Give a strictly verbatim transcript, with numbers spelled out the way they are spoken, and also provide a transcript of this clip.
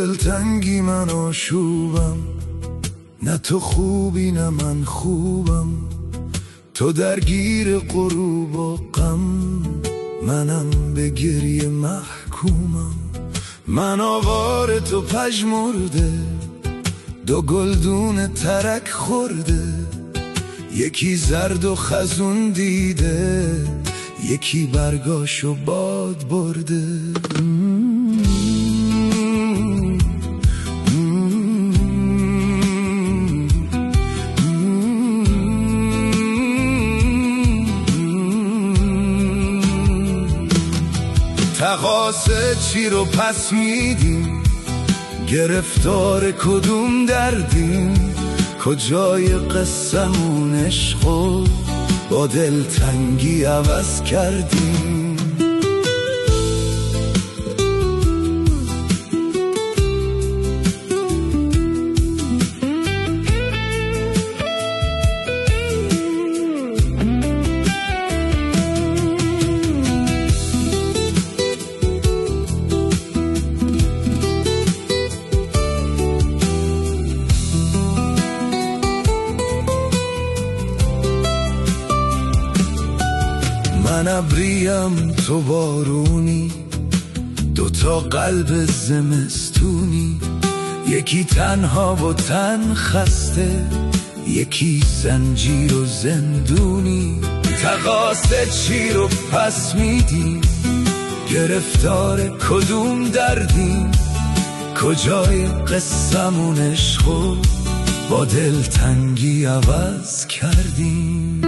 دلتنگی من آشوبم، نه تو خوبی نه من خوبم. تو درگیر غروب و غم، منم به گریه محکومم. من آوار تو پژمرده، دو گلدون ترک خورده. یکی زرد و خزون دیده، یکی برگاشو باد برده. تقاصد چی رو پس میدیم، گرفتار کدوم دردیم؟ کجای قصه‌مون عشقو با دلتنگی عوض کردیم؟ من ابریم تو بارونی، دوتا قلب زمستونی. یکی تنها و تن خسته، یکی زنجیر و زندونی. تقاصد چی رو پس میدیم، گرفتار کدوم دردیم؟ کجای قصه‌مون عشقو با دلتنگی عوض کردیم؟